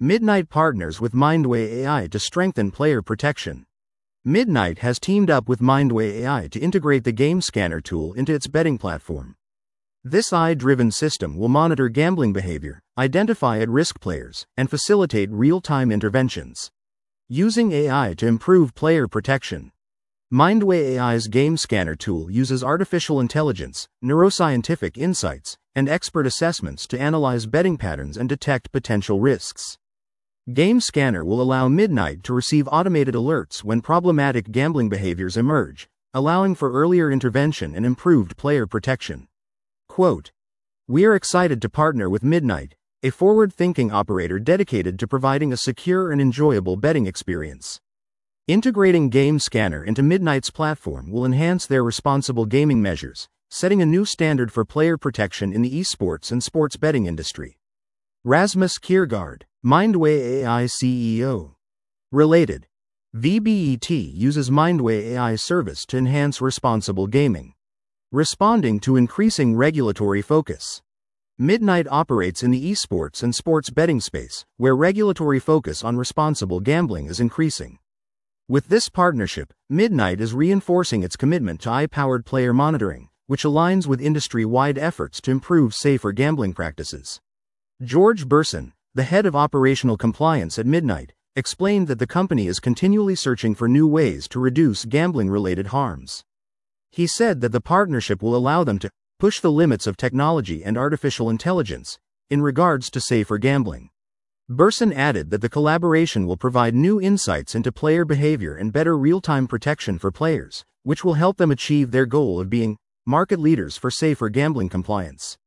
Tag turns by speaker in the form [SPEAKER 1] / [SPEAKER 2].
[SPEAKER 1] Midnight partners with Mindway AI to strengthen player protection. Midnight has teamed up with Mindway AI to integrate the Game Scanner tool into its betting platform. This AI-driven system will monitor gambling behavior, identify at-risk players, and facilitate real-time interventions. Using AI to improve player protection. Mindway AI's Game Scanner tool uses artificial intelligence, neuroscientific insights, and expert assessments to analyze betting patterns and detect potential risks. Game Scanner will allow Midnight to receive automated alerts when problematic gambling behaviors emerge, allowing for earlier intervention and improved player protection. Quote, "We are excited to partner with Midnight, a forward-thinking operator dedicated to providing a secure and enjoyable betting experience. Integrating Game Scanner into Midnight's platform will enhance their responsible gaming measures, setting a new standard for player protection in the esports and sports betting industry." Rasmus Kiergaard, Mindway AI CEO. Related. VBET uses Mindway AI service to enhance responsible gaming. Responding to increasing regulatory focus. Midnight operates in the esports and sports betting space, where regulatory focus on responsible gambling is increasing. With this partnership, Midnight is reinforcing its commitment to AI-powered player monitoring, which aligns with industry-wide efforts to improve safer gambling practices. George Burson, the head of operational compliance at Midnight, explained that the company is continually searching for new ways to reduce gambling-related harms. He said that the partnership will allow them to push the limits of technology and artificial intelligence in regards to safer gambling. Burson added that the collaboration will provide new insights into player behavior and better real-time protection for players, which will help them achieve their goal of being market leaders for safer gambling compliance.